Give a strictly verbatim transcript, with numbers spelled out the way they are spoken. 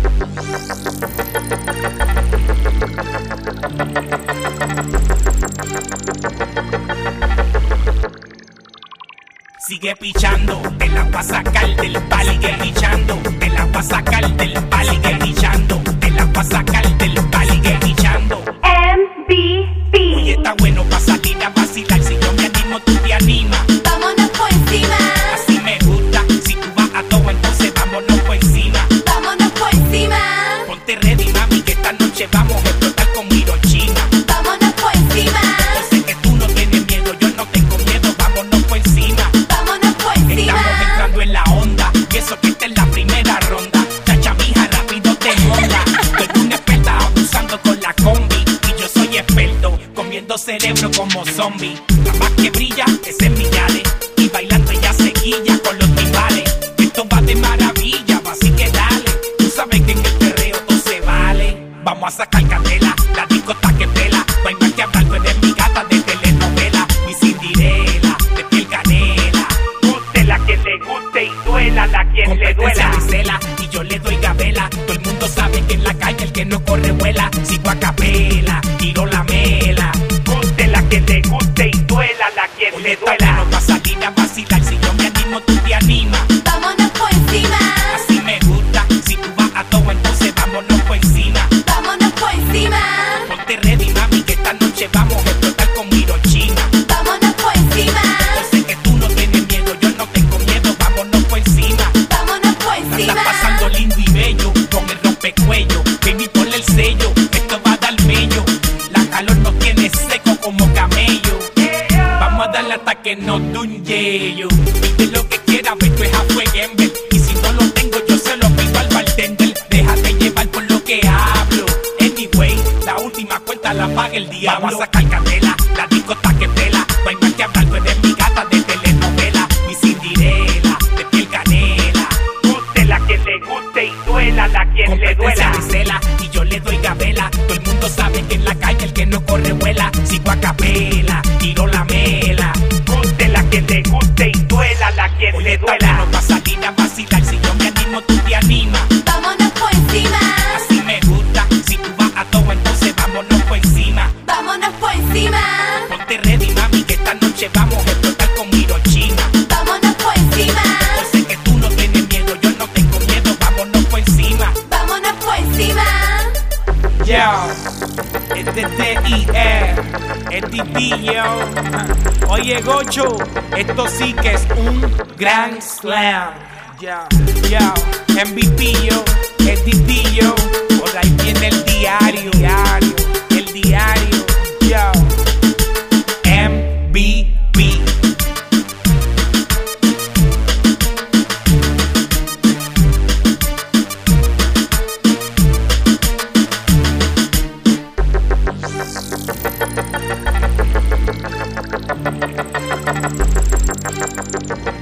Sigue pichando, te la vas a sacar del pali. Sigue pichando, te la vas a sacar del pali. Sigue pichando, te la vas a sacar del pali. Sigue pichando. M V P. Hoy está bueno pa' salir a vacilar. Si yo me animo, tú te animas. Vámonos por encima. Así me gusta. Si tú vas a todo, entonces vámonos por encima. Vámonos por encima. Ponte ready, mami, que esta noche vamos a explotar con Hiroshima. Vámonos por encima. Yo sé que tú no tienes miedo, yo no tengo miedo. Vámonos por encima. Vámonos por encima. Estamos entrando en la onda, y eso que esta es la primera ronda. Chacha, mija, rápido te monta. Tú eres una experta abusando con la combi, y yo soy experto comiendo cerebro como zombie. La más que brilla es en Millares, y bailando ella se guilla con los timbales. Esto va de maravilla, va así que dale. Tú sabes que en el perreo todo se vale. Vamos a sacar candela, la discoteca que pela. No hay más que hablar, tú eres mi gata de telenovela. Mi Cinderela, de piel canela. Guste la que le guste y duela la quien le duela. Cela, y yo le doy gabela. Todo el mundo sabe que en la calle el que no corre vuela. Sigo a capela, tiro la mela. Guste la que le guste y duela la quien le duela. No va a salir a vacilar, si yo me animo tú te animas. Vámonos por encima. Así me gusta, si tú vas a todo entonces vámonos por encima. Vámonos por encima. Ponte ready, mami, que esta noche vamos a explotar con Hiroshima. Vámonos por encima. Yo sé que tú no tienes miedo, yo no tengo miedo, vámonos por encima. Vámonos por La encima. estás pasando lindo y bello, con el rompecuello. Baby, ponle el sello, esto va a dar mello. La calor nos tiene seco como camello. Vamos a darle hasta que nos dé un yello. Pide lo que quieras, esto es a fueguember. Y si no lo tengo, yo se lo pido al bartender. Déjate llevar por lo que hablo. Anyway, la última cuenta la paga el diablo. Vamos a sacar candela, la discoteca que pela. No hay más que hablar, tú eres mi gata de telenovela. Mi Cinderela, de piel canela. Guste la que le guste y duela la quien le duela. Cela, y yo le doy gabela. Todo el mundo sabe que en la calle el que no corre vuela. Sigo a capela, tiro la mela. Guste la que le guste y duela la quien le duela. No va a salir a vacilar, si yo me animo tú te animas. Vámonos por encima. Así me gusta, si tú vas a todo entonces vámonos por encima. Vámonos por encima. Ponte ready, mami, que esta noche vamos a explotar con Hiroshima. Vámonos por encima. Yo sé que tú no tienes miedo, yo no tengo miedo, vámonos por encima. Vámonos por encima. Yo, es de T I E, es D D, yo. Oye, Gocho, esto sí que es un Grand Slam. Ya, ya, M V P, yo, es D D, yo. Por ahí viene el diario, diario, el diario, yo. M V P. Thank you.